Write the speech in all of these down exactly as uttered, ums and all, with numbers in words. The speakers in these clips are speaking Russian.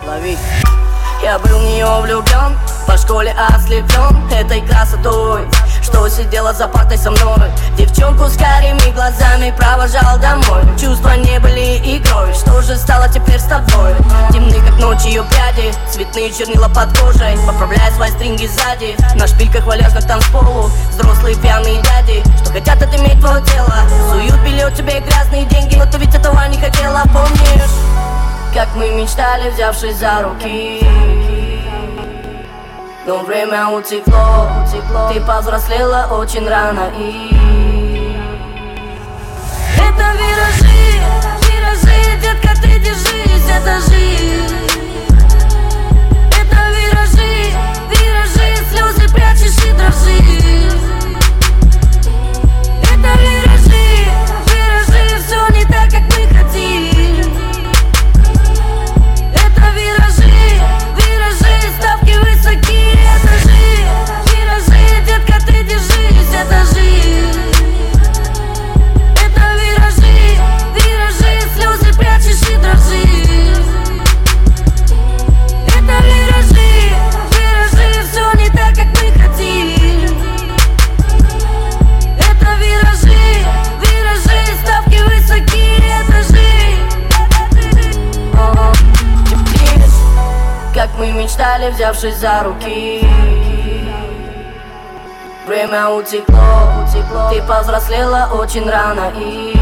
Лови. Я был в нее влюблен, по школе ослеплен этой красотой, что сидела за партой со мной. Девчонку с карими глазами провожал домой. Чувства не были игрой, что же стало теперь с тобой? Темны как ночь ее пряди, цветные чернила под кожей. Поправляя свои стринги сзади, на шпильках валяжных танцполу взрослые пьяные дяди, что хотят отыметь твое тело. Суют билет тебе грязные деньги, но ты ведь этого не хотела. Помнишь, как мы мечтали, взявшись за руки? Но время утекло, утекло. Ты повзрослела очень рано и это виражи, виражи, детка, ты держись, это жизнь. Это виражи, виражи, слезы прячешь и дрожишь. Это виражи, виражи, все не так, как мы хотим. Это виражи, виражи, ставки высоки. Это жизнь, виражи, детка, ты держись, это жизнь. Это виражи, виражи, слезы прячешь и дрожишь. Это виражи, виражи, все не так, как мы хотим. Это виражи, виражи, ставки высоки. Это жизнь. Как мы мечтали, взявшись за руки. Время утекло, утекло. Ты повзрослела очень рано и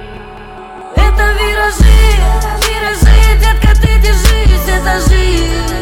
это виражи, виражи, детка, ты держись, это жизнь.